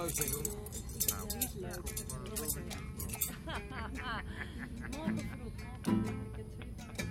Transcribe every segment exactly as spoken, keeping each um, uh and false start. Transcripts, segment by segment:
leuk vind hoor. Nou, Die is leuk. morgen vroeg. Ik heb twee dagen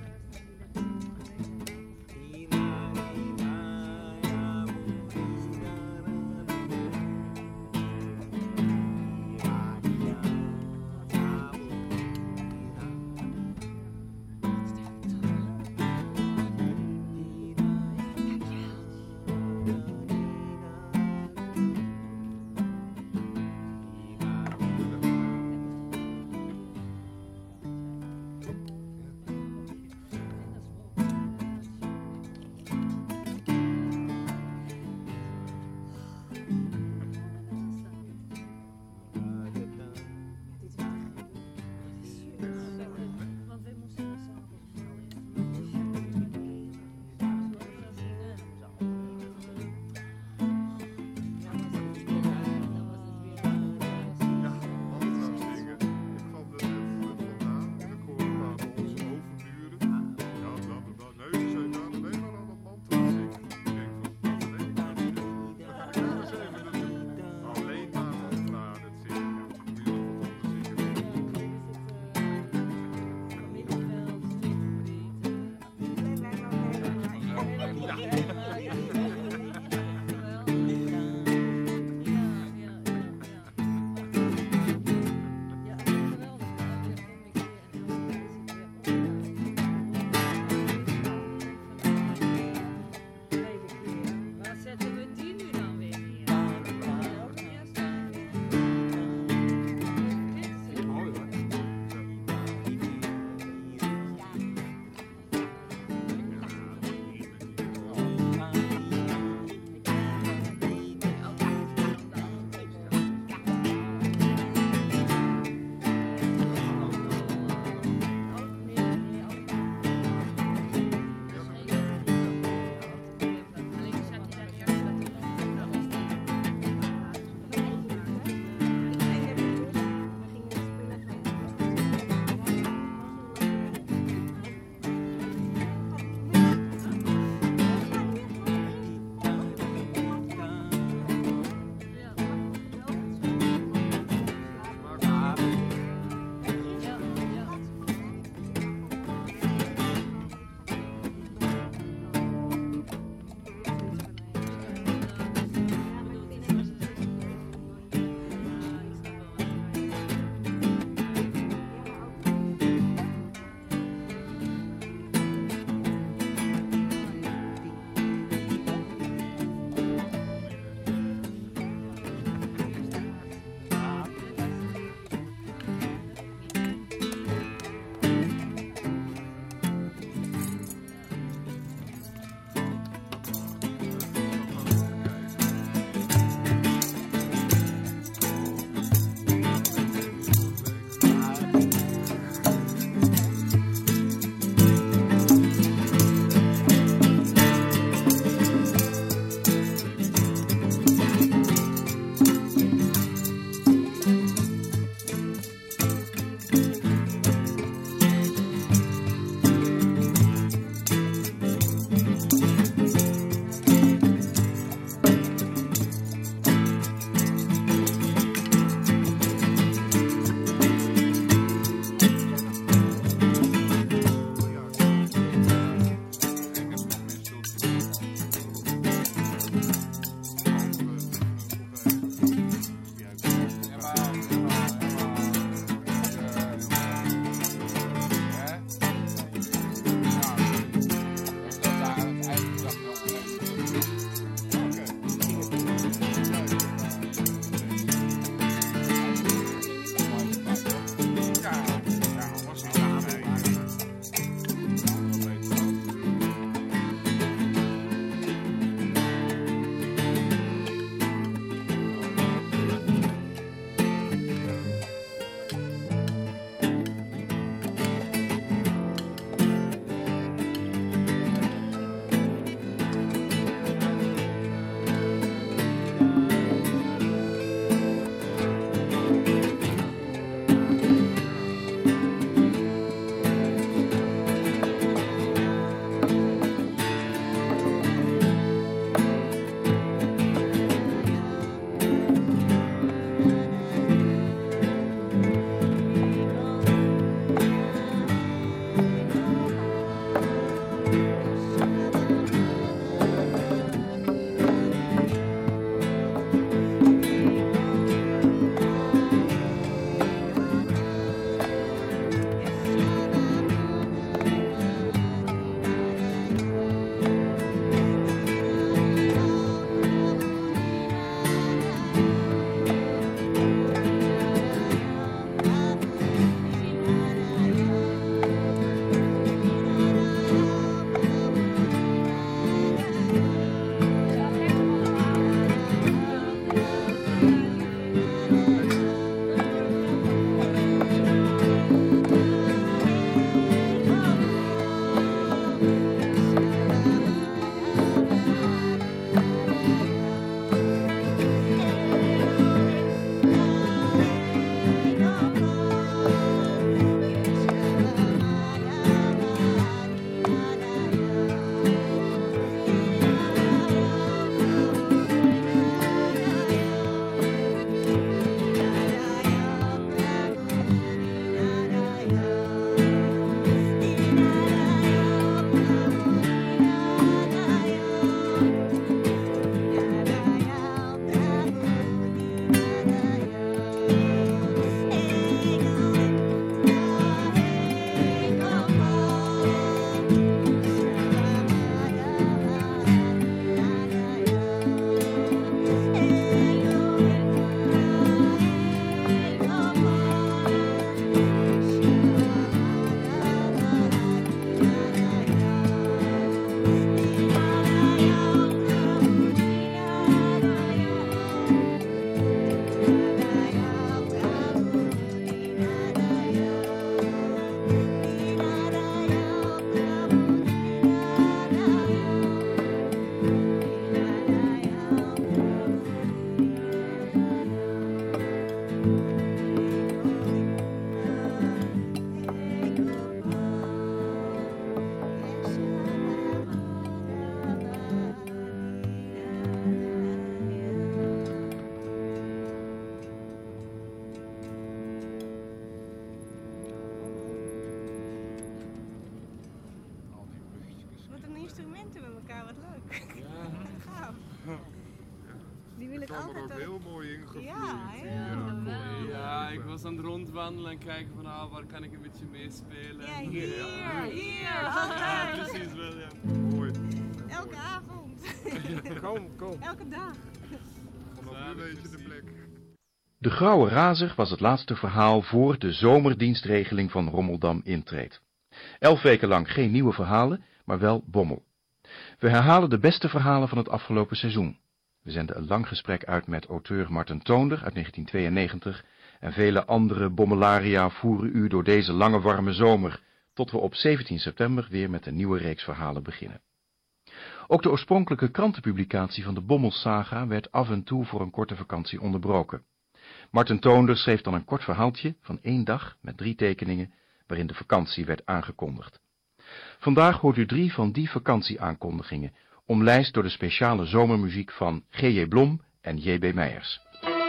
allemaal ook heel mooi ingevuld. Ja, die, heel eh, leuk. koren. Ja, ik was aan het rondwandelen en kijken van ah, waar kan ik een beetje meespelen. Ja, hier, hier, Ja, altijd. precies wel, ja. Mooi. Elke avond. Kom, kom. Elke dag. Vanaf nu weet je de plek. De Grauwe Razer was het laatste verhaal voor de zomerdienstregeling van Rommeldam intreedt. Elf weken lang geen nieuwe verhalen, maar wel Bommel. We herhalen de beste verhalen van het afgelopen seizoen. We zenden een lang gesprek uit met auteur Marten Toonder uit negentien tweeënnegentig en vele andere bommelaria voeren u door deze lange warme zomer, tot we op zeventien september weer met een nieuwe reeks verhalen beginnen. Ook de oorspronkelijke krantenpublicatie van de Bommelsaga werd af en toe voor een korte vakantie onderbroken. Marten Toonder schreef dan een kort verhaaltje van één dag met drie tekeningen, waarin de vakantie werd aangekondigd. Vandaag hoort u drie van die vakantieaankondigingen, omlijst door de speciale zomermuziek van G J Blom en J B Meijers.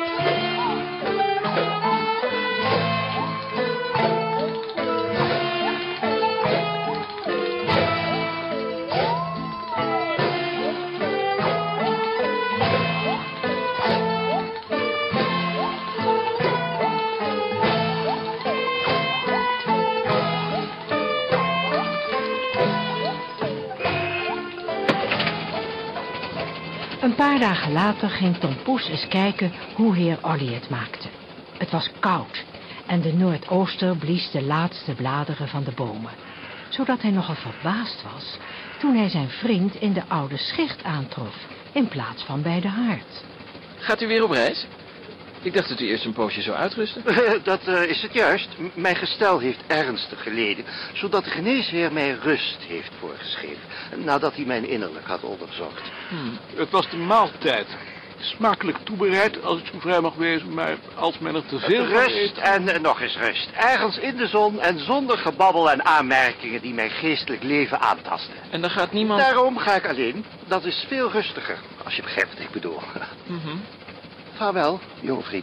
Een paar dagen later ging Tom Poes eens kijken hoe heer Olly het maakte. Het was koud en de noordooster blies de laatste bladeren van de bomen, zodat hij nogal verbaasd was toen hij zijn vriend in de oude schicht aantrof, in plaats van bij de haard. Gaat u weer op reis? Ik dacht dat u eerst een poosje zou uitrusten. Dat uh, is het juist. M- mijn gestel heeft ernstig geleden, zodat de geneesheer mij rust heeft voorgeschreven, nadat hij mijn innerlijk had onderzocht. Hmm. Het was de maaltijd. Smakelijk toebereid, als ik zo vrij mag wezen, maar als men er te veel van Rust eet... en uh, nog eens rust. Ergens in de zon en zonder gebabbel en aanmerkingen die mijn geestelijk leven aantasten. En dan gaat niemand... Daarom ga ik alleen. Dat is veel rustiger, als je begrijpt wat ik bedoel. Mhm. Vaarwel, jonge vriend.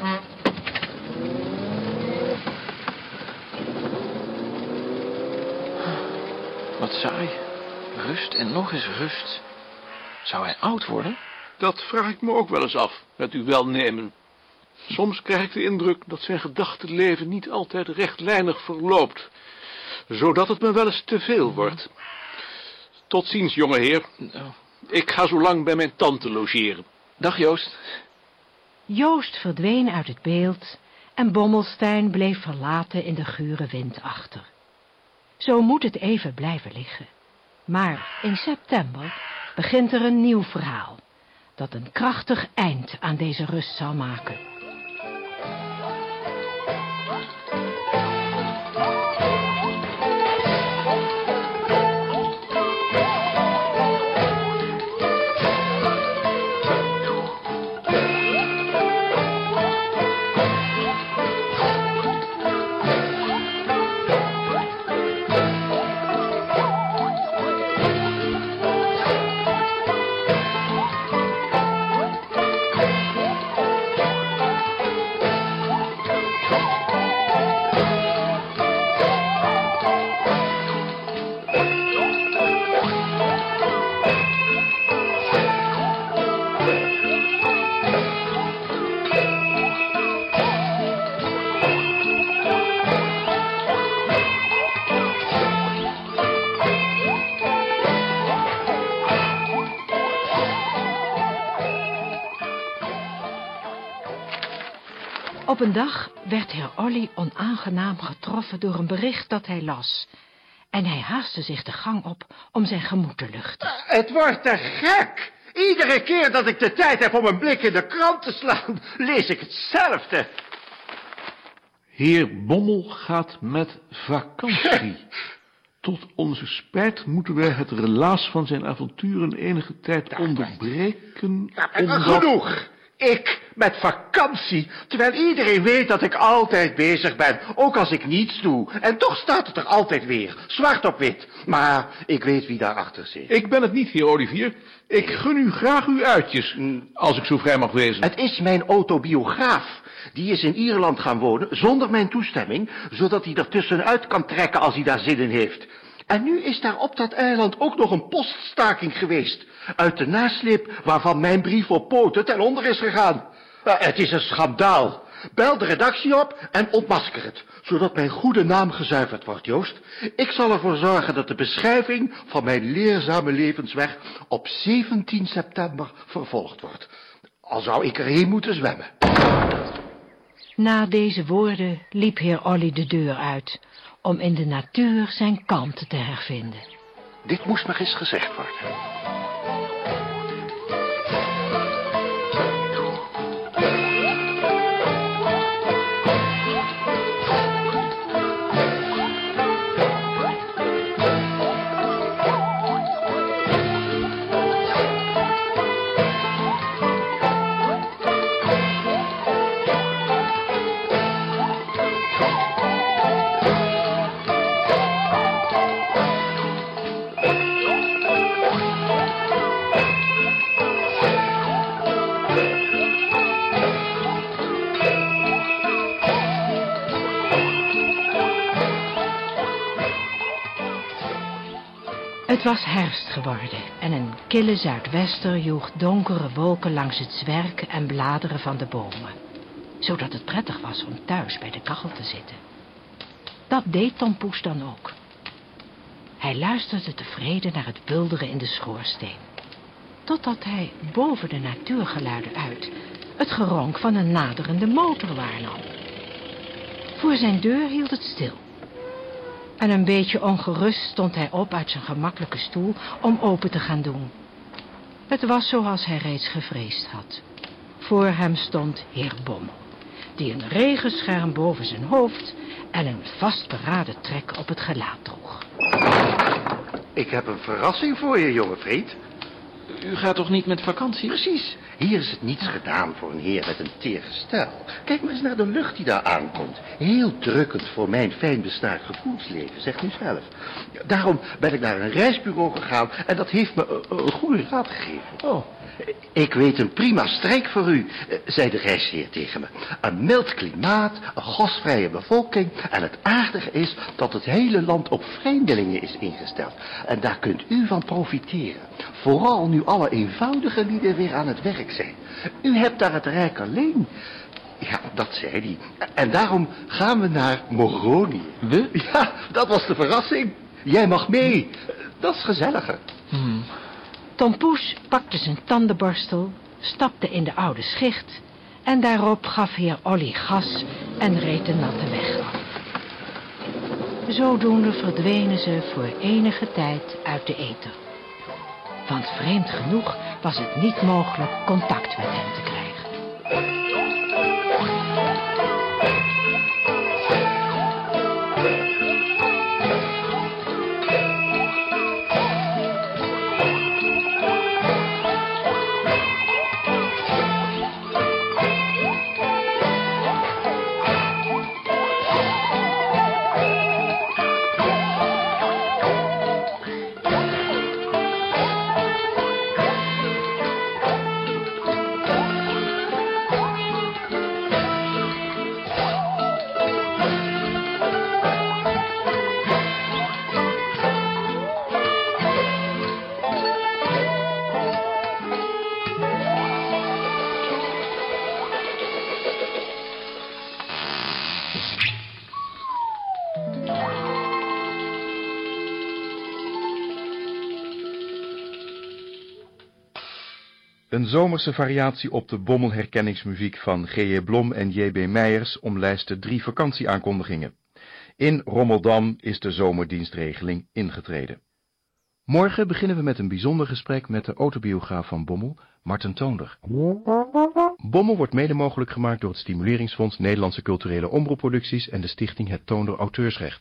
Wat saai. Rust en nog eens rust. Zou hij oud worden? Dat vraag ik me ook wel eens af, met uw welnemen. Soms krijg ik de indruk dat zijn gedachtenleven niet altijd rechtlijnig verloopt, zodat het me wel eens te veel wordt. Tot ziens, jonge heer. Oh. Ik ga zo lang bij mijn tante logeren. Dag Joost. Joost verdween uit het beeld en Bommelstein bleef verlaten in de gure wind achter. Zo moet het even blijven liggen. Maar in september begint er een nieuw verhaal, dat een krachtig eind aan deze rust zal maken. Op een dag werd heer Olly onaangenaam getroffen door een bericht dat hij las. En hij haastte zich de gang op om zijn gemoed te luchten. Het wordt te gek. Iedere keer dat ik de tijd heb om een blik in de krant te slaan, lees ik hetzelfde. Heer Bommel gaat met vakantie. Tot onze spijt moeten wij het relaas van zijn avonturen enige tijd onderbreken, omdat... Genoeg. Ik met vakantie, terwijl iedereen weet dat ik altijd bezig ben, ook als ik niets doe. En toch staat het er altijd weer, zwart op wit. Maar ik weet wie daarachter zit. Ik ben het niet, heer Olivier. Ik gun u graag uw uitjes, als ik zo vrij mag wezen. Het is mijn autobiograaf. Die is in Ierland gaan wonen, zonder mijn toestemming, zodat hij er tussenuit kan trekken als hij daar zin in heeft. En nu is daar op dat eiland ook nog een poststaking geweest. Uit de nasleep waarvan mijn brief op poten ten onder is gegaan. Uh, het is een schandaal. Bel de redactie op en ontmasker het, zodat mijn goede naam gezuiverd wordt, Joost. Ik zal ervoor zorgen dat de beschrijving van mijn leerzame levensweg op zeventien september vervolgd wordt. Al zou ik erheen moeten zwemmen. Na deze woorden liep heer Olly de deur uit, om in de natuur zijn kalmte te hervinden. Dit moest nog eens gezegd worden. Het was herfst geworden en een kille zuidwester joeg donkere wolken langs het zwerk en bladeren van de bomen, zodat het prettig was om thuis bij de kachel te zitten. Dat deed Tom Poes dan ook. Hij luisterde tevreden naar het bulderen in de schoorsteen, totdat hij boven de natuurgeluiden uit het geronk van een naderende motor waarnam. Voor zijn deur hield het stil. En een beetje ongerust stond hij op uit zijn gemakkelijke stoel om open te gaan doen. Het was zoals hij reeds gevreesd had. Voor hem stond heer Bommel, die een regenscherm boven zijn hoofd en een vastberaden trek op het gelaat droeg. Ik heb een verrassing voor je, jonge vriend. U gaat toch niet met vakantie? Precies. Hier is het niets gedaan voor een heer met een teer gestel. Kijk maar eens naar de lucht die daar aankomt. Heel drukkend voor mijn fijn besnaard gevoelsleven, zegt u zelf. Daarom ben ik naar een reisbureau gegaan en dat heeft me een, een goede raad gegeven. Oh. Ik weet een prima strijk voor u, zei de reisheer tegen me. Een mild klimaat, een gastvrije bevolking en het aardige is dat het hele land op vreemdelingen is ingesteld. En daar kunt u van profiteren. Vooral nu alle eenvoudige lieden weer aan het werk zijn. U hebt daar het rijk alleen. Ja, dat zei hij. En daarom gaan we naar Moronië. We? Ja, dat was de verrassing. Jij mag mee. Dat is gezelliger. Hmm. Tom Poes pakte zijn tandenborstel, stapte in de oude schicht en daarop gaf heer Olly gas en reed de natte weg af. Zodoende verdwenen ze voor enige tijd uit de ether. Want vreemd genoeg was het niet mogelijk contact met hem te krijgen. Een zomerse variatie op de bommelherkenningsmuziek van G J Blom en J B Meijers omlijstte drie vakantieaankondigingen. In Rommeldam is de zomerdienstregeling ingetreden. Morgen beginnen we met een bijzonder gesprek met de autobiograaf van Bommel, Marten Toonder. Bommel wordt mede mogelijk gemaakt door het Stimuleringsfonds Nederlandse Culturele Omroepproducties en de stichting Het Toonder Auteursrecht.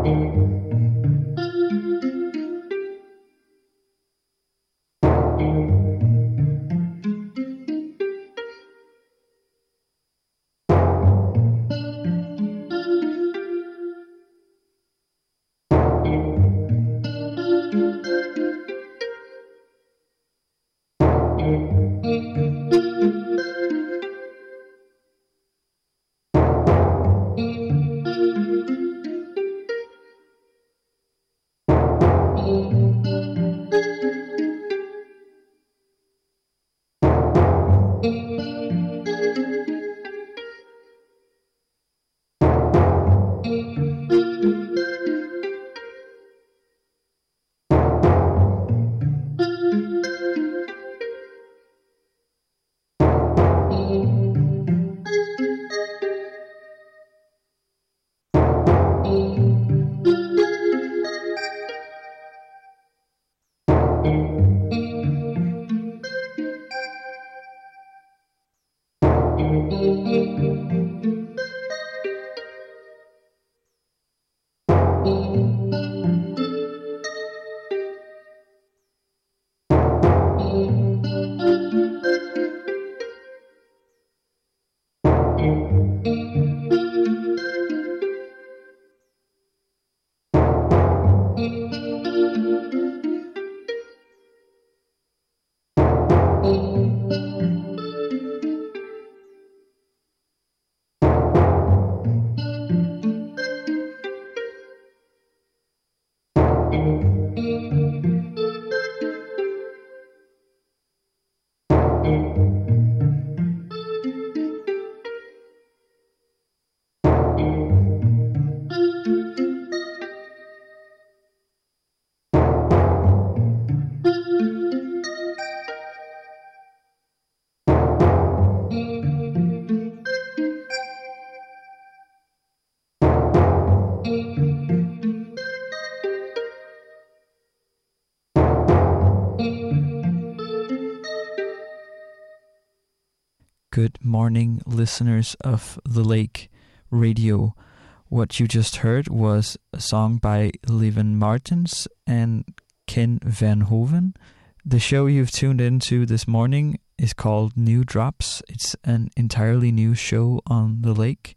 Good morning, listeners of The Lake Radio. What you just heard was a song by Leven Martens and Ken Van Hoven. The show you've tuned into this morning is called New Drops. It's an entirely new show on The Lake,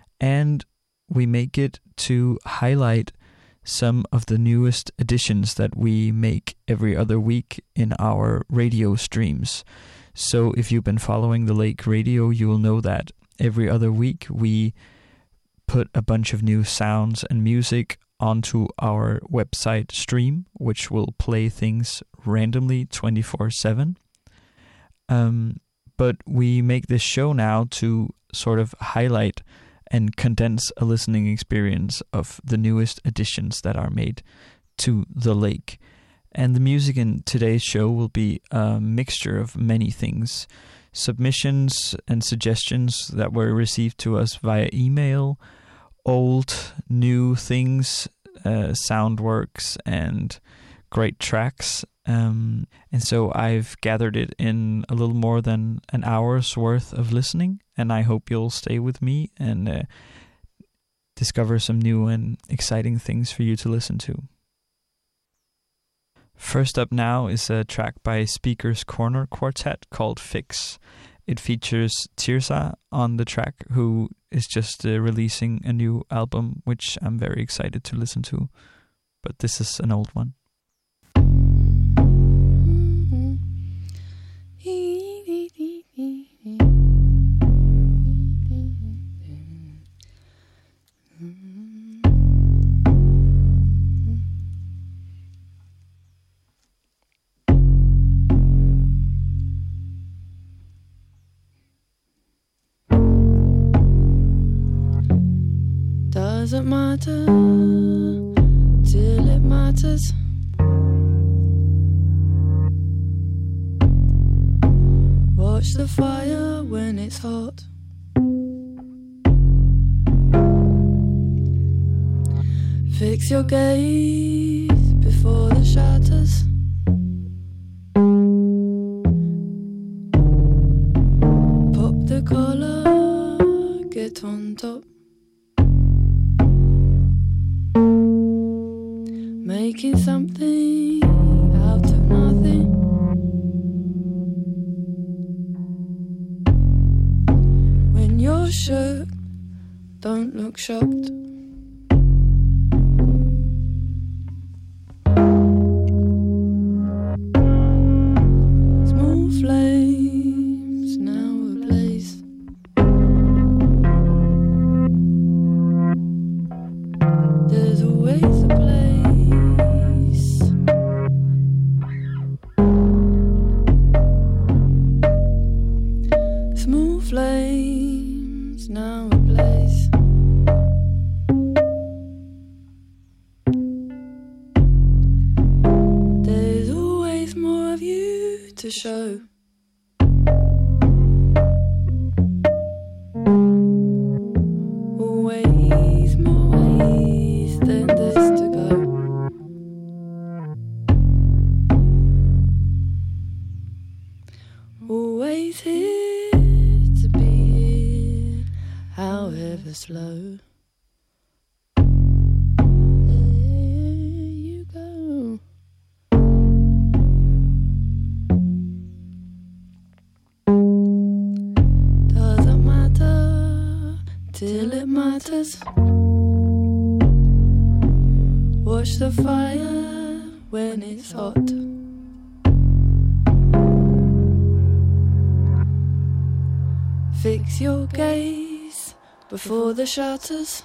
and we make it to highlight some of the newest additions that we make every other week in our radio streams. So if you've been following The Lake Radio, you will know that every other week we put a bunch of new sounds and music onto our website stream, which will play things randomly twenty-four seven. Um, but we make this show now to sort of highlight and condense a listening experience of the newest additions that are made to The Lake. And the music in today's show will be a mixture of many things. Submissions and suggestions that were received to us via email, old, new things, uh, sound works, and great tracks. Um, and so I've gathered it in a little more than an hour's worth of listening, and I hope you'll stay with me and uh, discover some new and exciting things for you to listen to. First up now is a track by Speaker's Corner Quartet called Fix. It features Tirza on the track, who is just uh, releasing a new album, which I'm very excited to listen to. But this is an old one. Doesn't matter till it matters. Watch the fire when it's hot. Fix your gaze before the shatters. Pop the collar, get on top. making something out of nothing. When you're shook, don't look shocked. Small flames now ablaze. There's always a place. Small flames now ablaze. There's always more of you to show. Always more ways than this to go. Always here to be here, however slow. There you go. Doesn't matter till it matters. Watch the fire when it's hot. Fix your gaze before the shutters.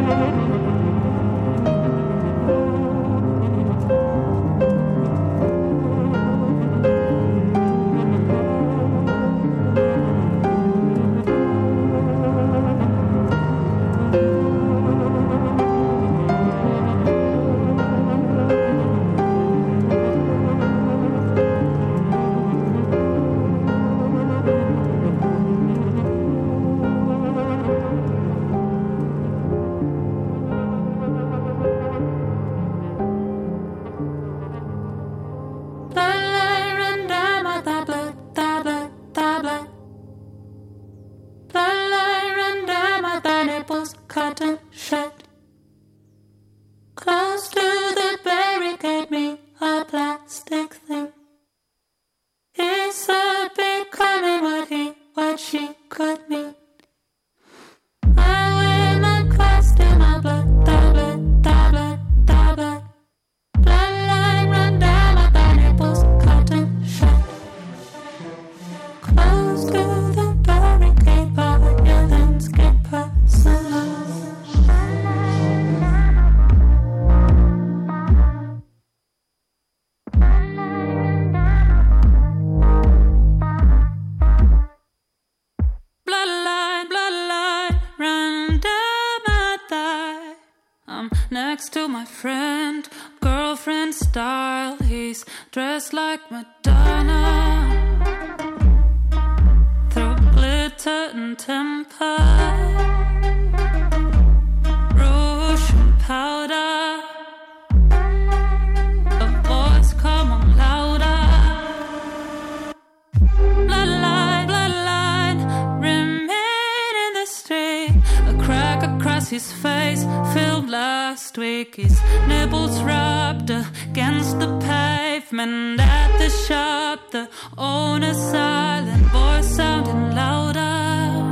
Next to my friend, girlfriend style, he's dressed like Madonna, through glitter and temper, rouge and powder, a voice come on louder, bloodline, bloodline, remain in the street, a crack across his face, filmed last week, his nipples rubbed against the pavement at the shop, the owner's silent voice sounding louder.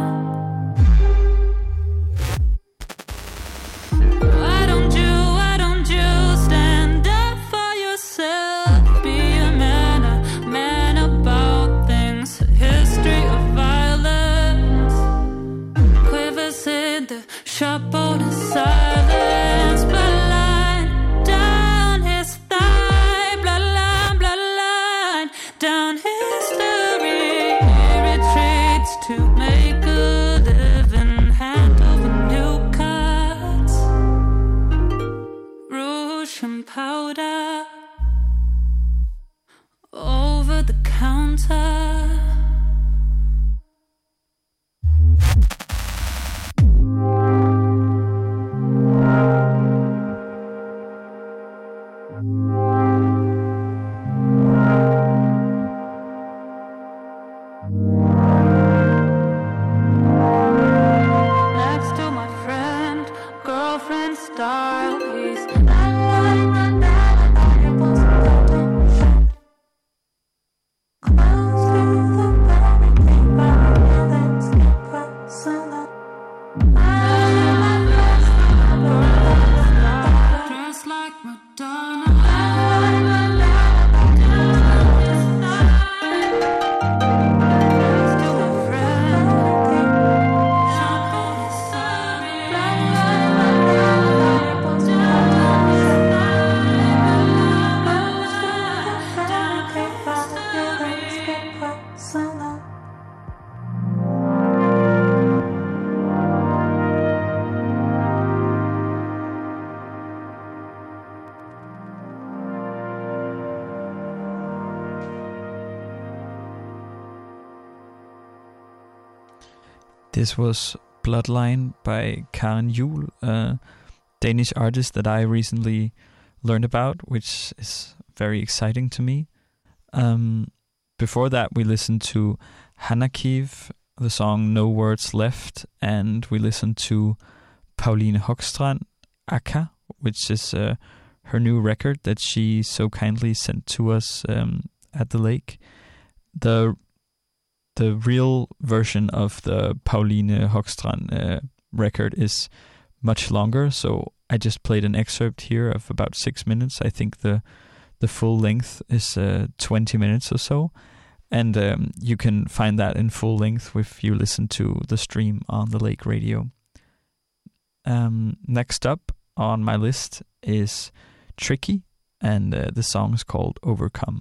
Why don't you, why don't you stand up for yourself, be a man, a man about things, a history of violence, quivers in the sharp owner's silence, bloodline down his thigh, bloodline, bloodline down history, he retreats to make a living, hand over new cards, rouge and powder, over the counter. Next to my friend, girlfriend style, he's dressed like Madonna. This was Bloodline by Karen Juhl, a Danish artist that I recently learned about, which is very exciting to me. Um, before that, we listened to Hanarkiv, the song No Words Left, and we listened to Pauline Hogstrand, Akka, which is uh, her new record that she so kindly sent to us um, at the lake. The The real version of the Pauline Hogstrand uh, record is much longer, so I just played an excerpt here of about six minutes. I think the the full length is uh, twenty minutes or so, and um, you can find that in full length if you listen to the stream on the Lake Radio. Um, next up on my list is Tricky, and uh, the song is called Overcome.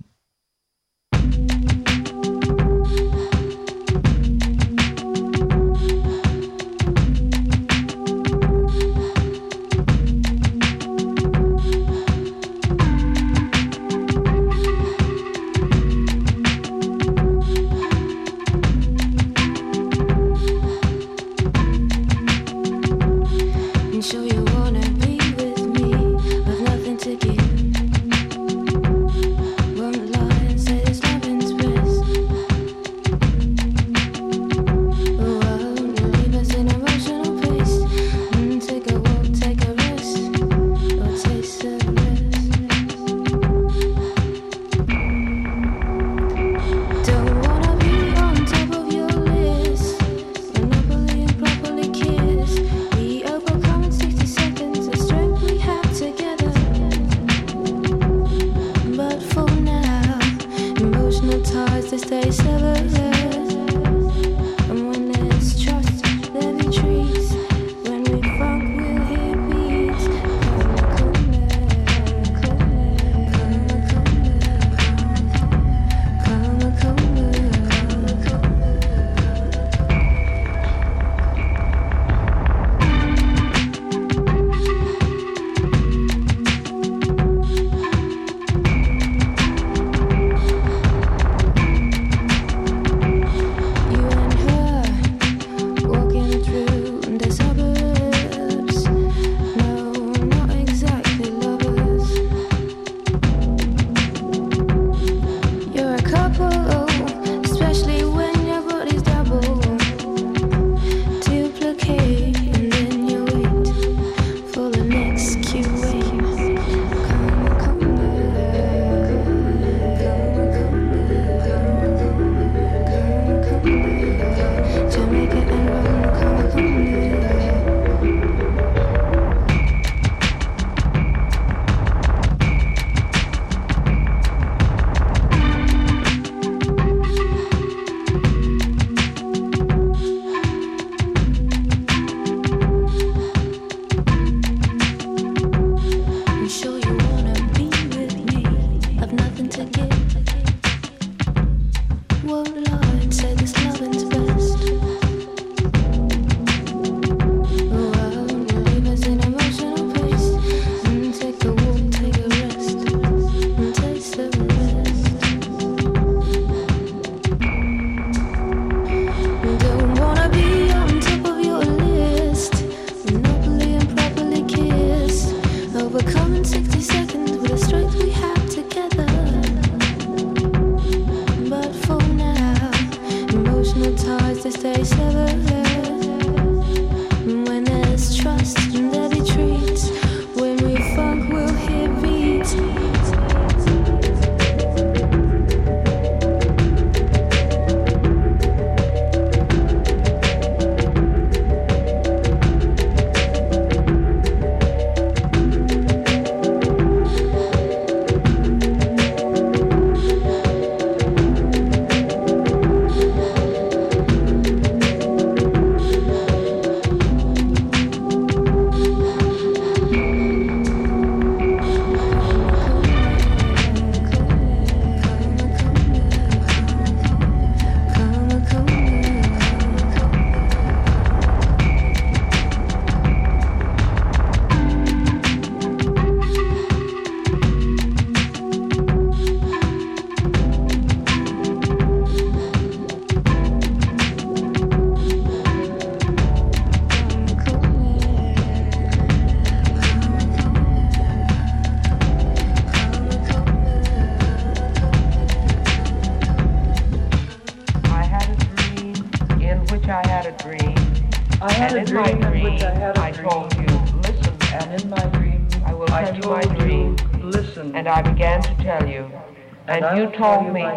And you told me,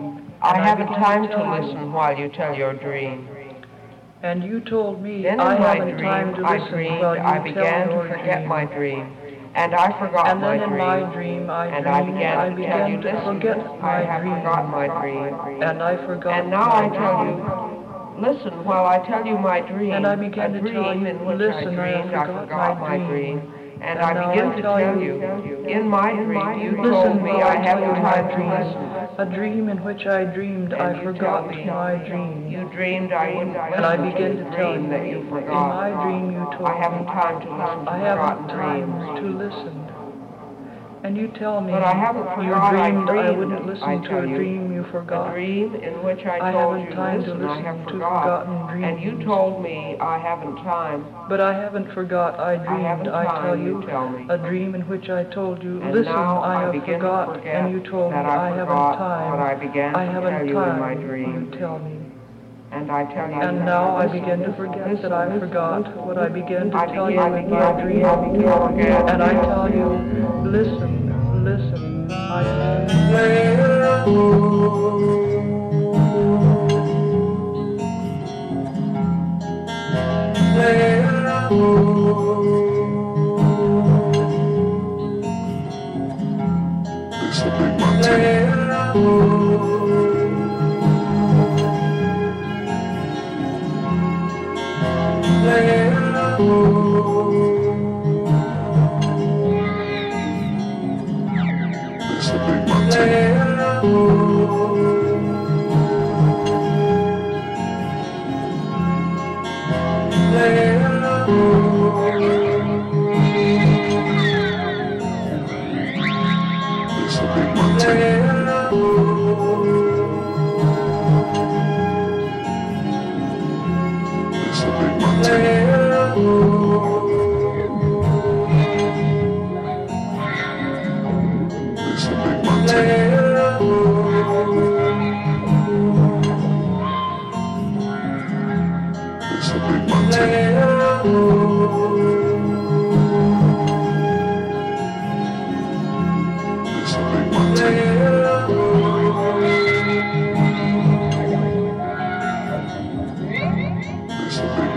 I haven't time to listen while you tell your dream. And you told me, then I in my haven't dream, time to I listen dreamed, while you I began tell to your forget dream. my dream. And I forgot And my then in dream. my dream, I and dreamed, I began I to began tell you, to listen, forget I my have dream. forgotten my dream. And I forgot And now my I tell dream. you, Listen while I tell you my dream. And I began a to tell dream you, in which listen, I I have dreamed I forgot forgot my my dream. dream. And, And I now begin I to tell tell you, you, in my dream, you Listen told me while I I tell haven't you my time to dream. listen. A dream in which I dreamed And I you forgot tell me, my dream. You dreamed I wouldn't listen And I to begin the to tell dream you, that you in forgot. my dream you told I haven't me, time to listen to I haven't forgotten time dreams. to listen. And you tell me, But I haven't you forgot I dreamed I dreamed, wouldn't I listen to tell a you. dream you forgot. A dream in which I I told haven't you, time to listen, I listen have to forgot. forgotten dreams. And you told me I haven't time. But I haven't forgot I dreamed, haven't I, time, tell you you, tell me. a dream in which I told you, And listen, now I I have begin to forgot, forget and you told me that I I haven't forgot time. what I began I to haven't tell you time, in my dream. you tell me. And I tell you, And now I begin to forget that I forgot what I began to tell you in my dream. And I tell you, listen, listen, I It's the big mountain. It's the big mountain. It's the big mountain. It's the big mountain. It's the big mountain. It's the big mountain. It's the big mountain. It's the big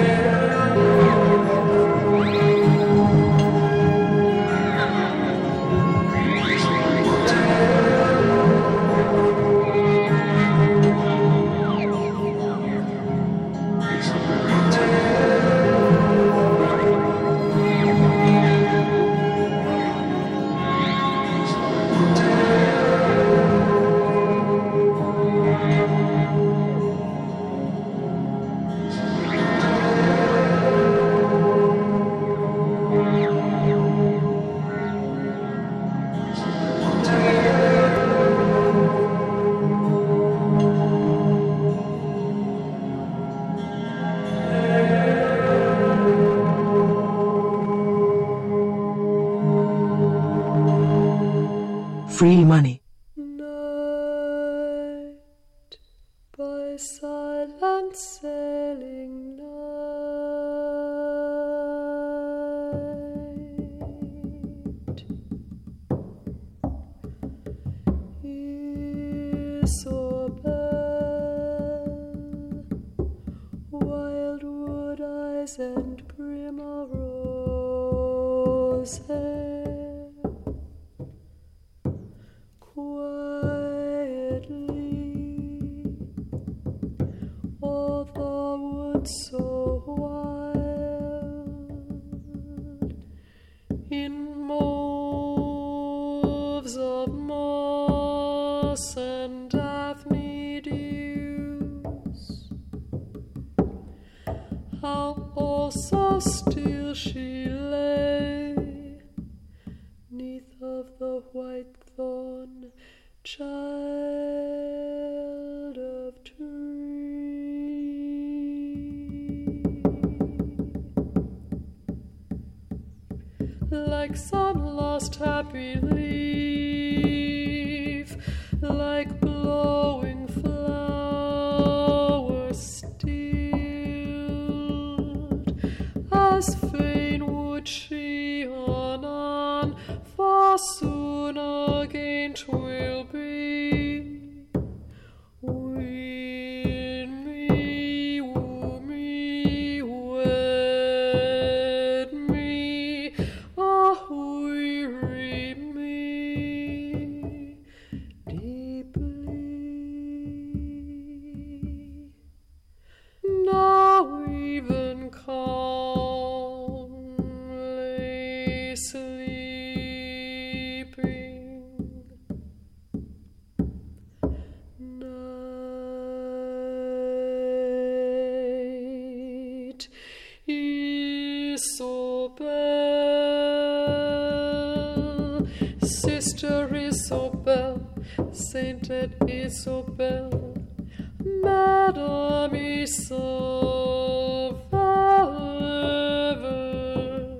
Free money. Night by silent sailing night. Isobel, wildwood eyes and primrose hair. Quietly, all the woods so wild, in moves of moss and daphne dews, how all so still she lay, 'neath of the white thorn, child of tree. Like some lost happy leaf, like blowing flower stilled, as fain would she on on, for soon again 'twill be. Win me, woo me, wed me, ah, weary me deeply. sleeping. Night, Isobel, Sister Isobel, Sainted Isobel, Madame Isobel, forever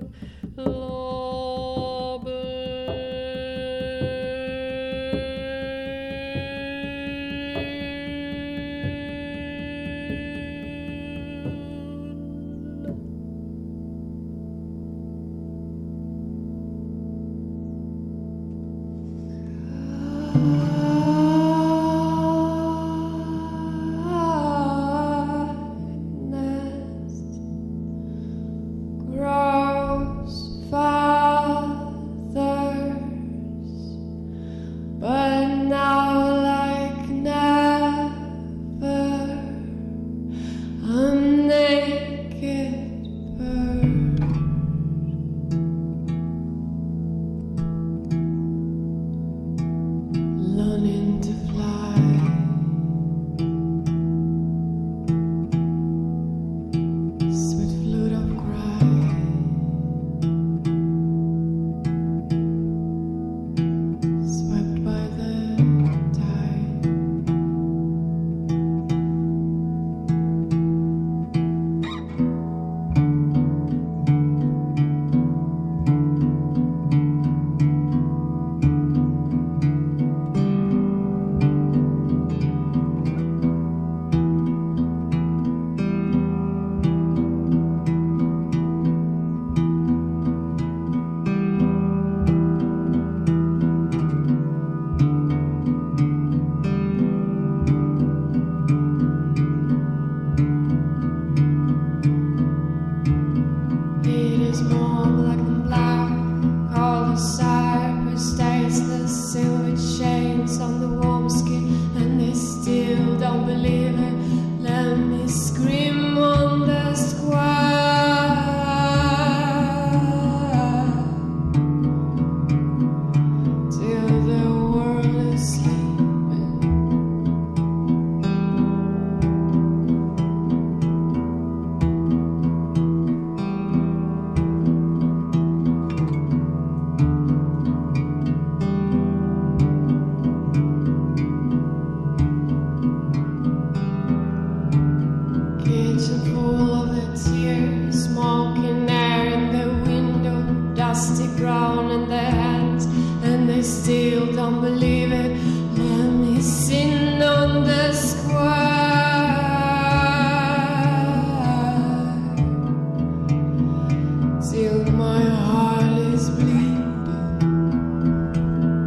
Ground in their hands, and they still don't believe it.